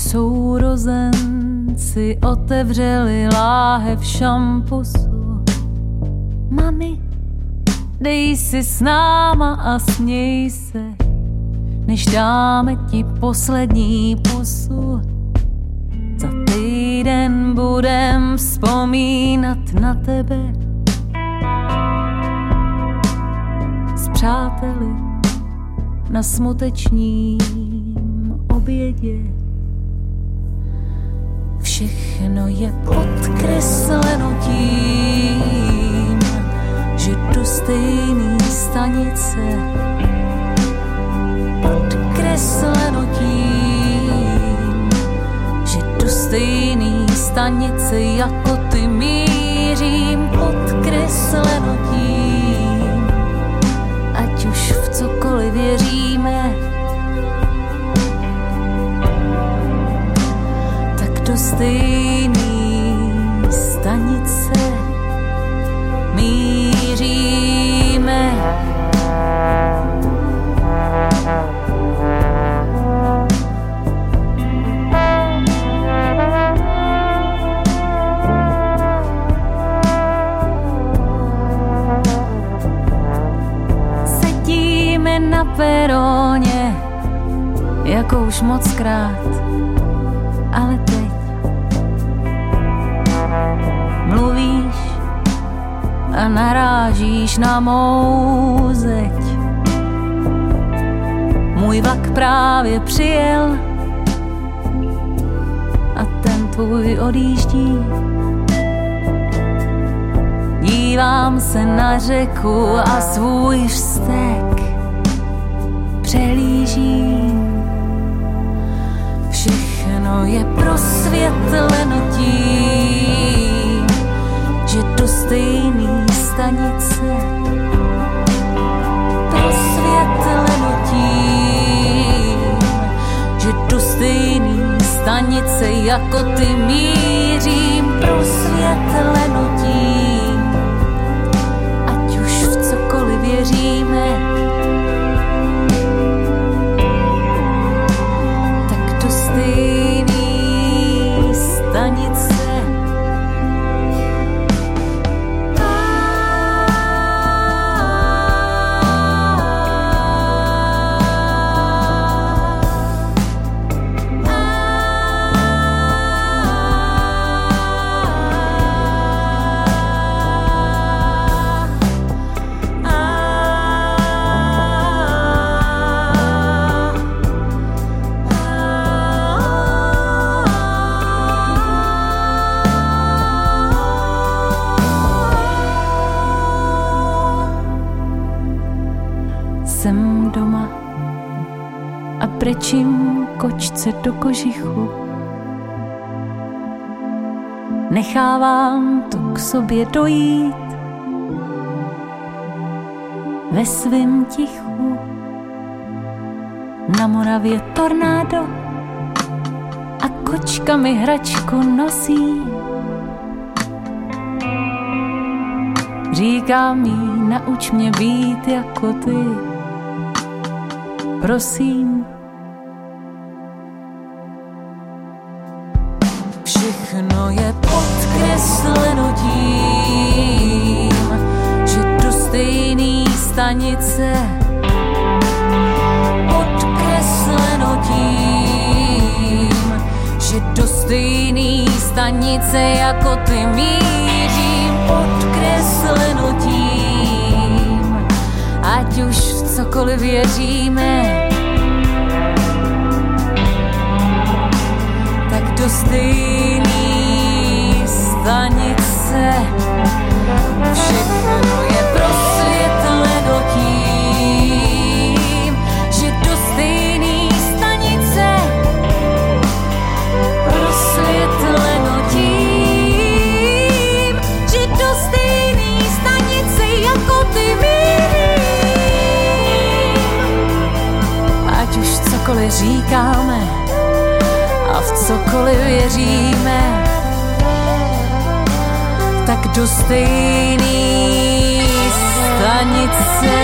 sourozenci otevřeli láhev šampusu. Mami, dej si s náma a směj se, než dáme ti poslední pusu. Za týden budem vzpomínat na tebe s přáteli na smutečním obědě. Všechno je podkresleno tím, že do stejný stanice, podkresleno tím, že do stejný stanice jako ty mířím, podkresleno tím, ať už v cokoliv věříme, tak do stejný stanice míříme. Sedíme na peroně, jako už mockrát, ale teď mluvíš a narážíš na mou zeď. Můj vlak právě přijel a ten tvůj odjíždí. Dívám se na řeku a svůj vztek přehlížím. Všechno je prosvětleno tím, že do stejný stanice, prosvětleno tím, že do stejný stanice jako ty mířím, prosvětleno tím, ať už v cokoliv věříme, tak do stejný stanice. Jsem doma a brečím kočce do kožichu. Nechávám to k sobě dojít ve svém tichu. Na Moravě tornádo a kočka mi hračku nosí. Říkám jí, nauč mě být jako ty, prosím. Všechno je podkresleno tím, že do stejný stanice, podkresleno tím, že do stejný stanice jako ty mířím, podkresleno tím, ať už v cokoliv věříme, tak do stejný stanice. Všechno je prosvětleno tím, že do stejný stanice, prosvětleno tím, že do stejný stanice jako ty ať už cokoliv říkáme a v cokoliv věříme, tak do stejný stanice